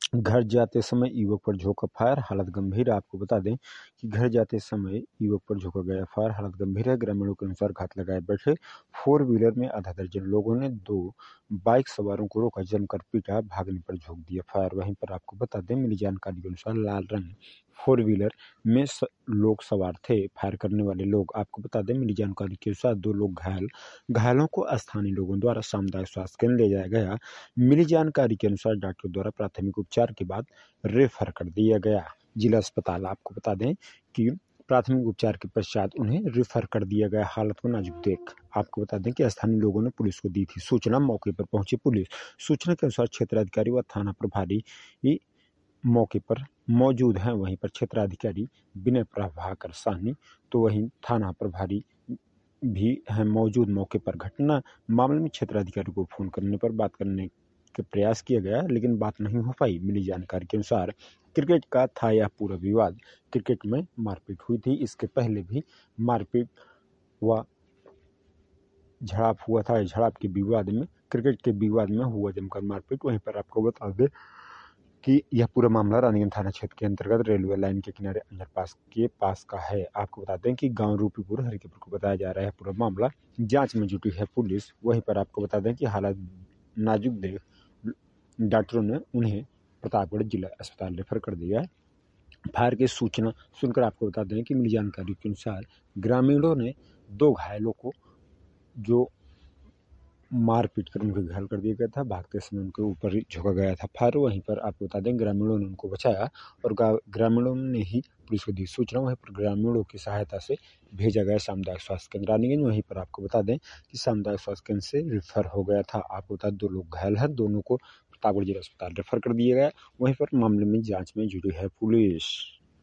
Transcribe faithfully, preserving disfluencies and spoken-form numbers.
घर जाते समय युवक पर झोंका फायर, हालत गंभीर। आपको बता दें कि घर जाते समय युवक पर झोंका गया फायर, हालत गंभीर है। ग्रामीणों के अनुसार घात लगाए बैठे फोर व्हीलर में आधा दर्जन लोगों ने दो बाइक सवारों को रोका, जमकर पीटा, भागने पर झोंक दिया फायर। वहीं पर आपको बता दें, मिली जानकारी के अनुसार लाल रंग फोर व्हीलर में स, लोग सवार थे। फायर करने वाले लोग, आपको बता दें, मिली जानकारी के अनुसार दो लोग घायल घायलों को स्थानीय लोगों द्वारा सामुदायिक स्वास्थ्य केंद्र ले जाया गया। मिली जानकारी के अनुसार डॉक्टर द्वारा प्राथमिक उपचार के बाद रेफर कर दिया गया जिला अस्पताल। आपको बता दें कि प्राथमिक उपचार के पश्चात उन्हें रेफर कर दिया गया, हालत को नाजुक देख। आपको बता दें कि स्थानीय लोगों ने पुलिस को दी थी सूचना। मौके पर पहुंची पुलिस, सूचना के अनुसार क्षेत्राधिकारी व थाना प्रभारी मौके पर मौजूद हैं। वहीं पर क्षेत्राधिकारी विनय प्रभाकर साहनी तो वहीं थाना प्रभारी भी हैं मौजूद मौके पर। घटना मामले में क्षेत्राधिकारी को फोन करने पर बात करने के प्रयास किया गया, लेकिन बात नहीं हो पाई। मिली जानकारी के अनुसार क्रिकेट का था यह पूरा विवाद। क्रिकेट में मारपीट हुई थी, इसके पहले भी मारपीट व झड़प हुआ था। झड़प के विवाद में, क्रिकेट के विवाद में हुआ जमकर मारपीट। वहीं पर आपको बता दें कि यह पूरा मामला रानीगंज थाना क्षेत्र के अंतर्गत रेलवे लाइन के किनारे अंडरपास के पास का है। आपको बता दें कि गांव रूपीपुर हरिकेपुर को बताया जा रहा है पूरा मामला। जांच में जुटी है पुलिस। वहीं पर आपको बता दें कि हालत नाजुक देख डॉक्टरों ने उन्हें प्रतापगढ़ जिला अस्पताल रेफर कर दिया है। फायर की सूचना सुनकर आपको बता दें कि मिली जानकारी के अनुसार ग्रामीणों ने दो घायलों को जो मारपीट कर उनको घायल कर दिया गया था, भागते समय उनके ऊपर ही झोंका गया था फायर। वहीं पर आपको बता दें ग्रामीणों ने उनको बचाया और ग्रामीणों ने ही पुलिस को दी सूचना। वहीं पर ग्रामीणों की सहायता से भेजा गया सामुदायिक स्वास्थ्य केंद्र रानीगंज। वहीं पर आपको बता दें कि सामुदायिक स्वास्थ्य केंद्र से रेफर हो गया था। आपको बता दो लोग घायल हैं, दोनों को प्रतापगढ़ जिला अस्पताल रेफर कर दिया गया। वहीं पर मामले में जाँच में जुटी है पुलिस।